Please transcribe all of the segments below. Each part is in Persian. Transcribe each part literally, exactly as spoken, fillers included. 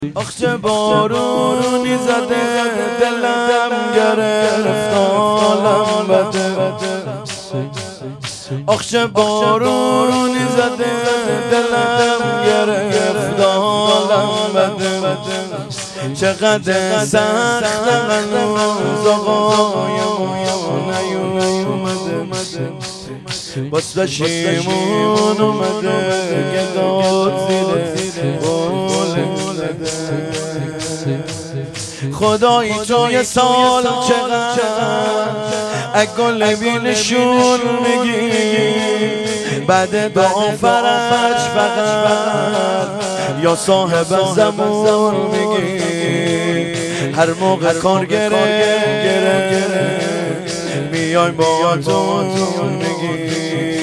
آخ چه بارونی زده دلم گرفت حالم بده. آخ چه بارونی زده دلم گرفت حالم بده. چقدر سخت هنوز آقای ما نیومده، باز پشیمون اومده که داد زیر بول زده. خدایی توی سال چقدر اگل بینشون میگی، بعد دعا فرج فقط یا صاحب زمان میگی. هر موقع کار گره گره گره میای با تو میگی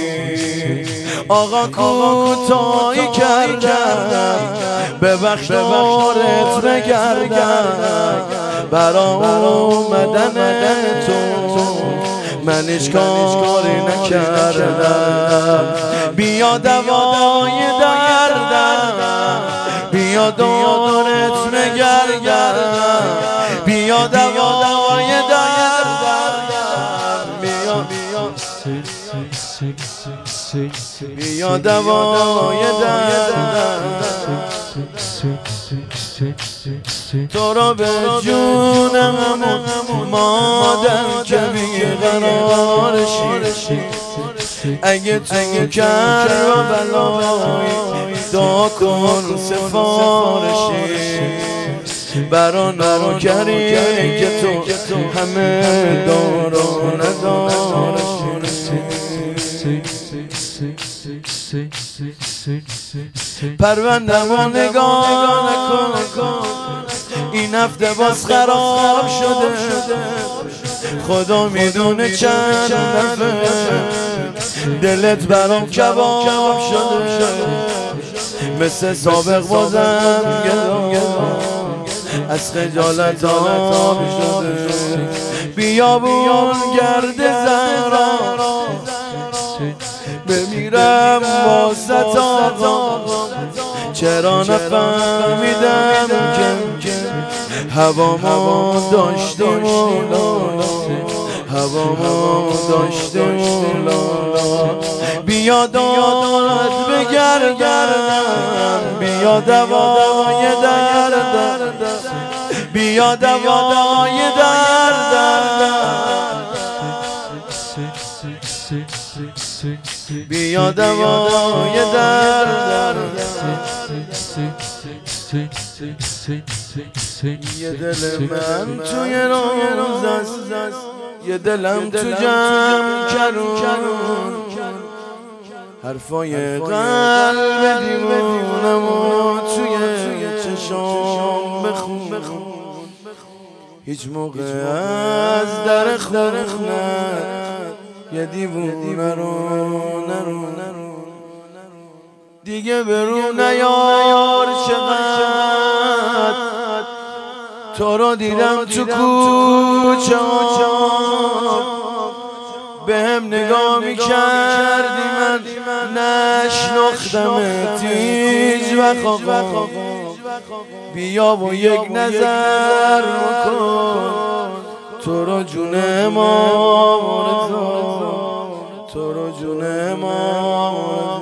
آقا کوتاهی کردم، ببخش دارت بگردم. برا اومدن تو من هیچ کاری نکردم. بیا دوای دردم، بیا دارت بگردم. بیا دوای دردم، بیا بیا دوای دردم. تو رو به جونم مادر که بیقرار شی، اگه تو کربلایی دعا کن سفارشی. برا نوکری که تو همه دار و ندارشی. پروندم و نگاه نکن، این هفته باز خراب شده. خدا میدونه چند دفعه دلت برام کباب شده. مثل سابق بازم گدام از خجالت آب شده. بیابون گرد زهرا بمیرم واسط آقا، چرا نفهمیدم که هوا ما داشتیم هوا ما داشتیم. بیا داد بگردم، بیا دوای دردم. بیا دوای دردم، بیا دوای دردم. یه دل من توی روز است، یه دلم تو جمع کرون. حرفای قلب دیوونم و توی چشام بخون. هیچ موقع از در خونه یه دیوونه رو نرو دیگه برو نیار. چقدر تو رو دیدم تو کوچه به هم نگاه میکردی، من نشناختمت هیچ وقت. بیا و یک نظر کن، تو رو جون ما، تو رو جون ما.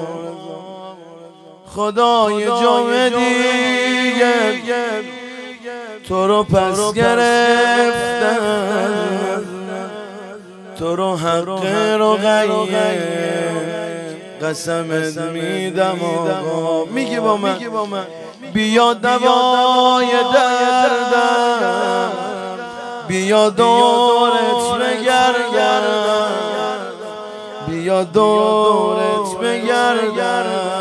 خدای جام دیگه تو رو پس گرفتم، تو رو حق رقیه قسمت میدم آقا. میگی با من بیا دوای دردم، بیا دورت بگردم. بیا دورت بگردم.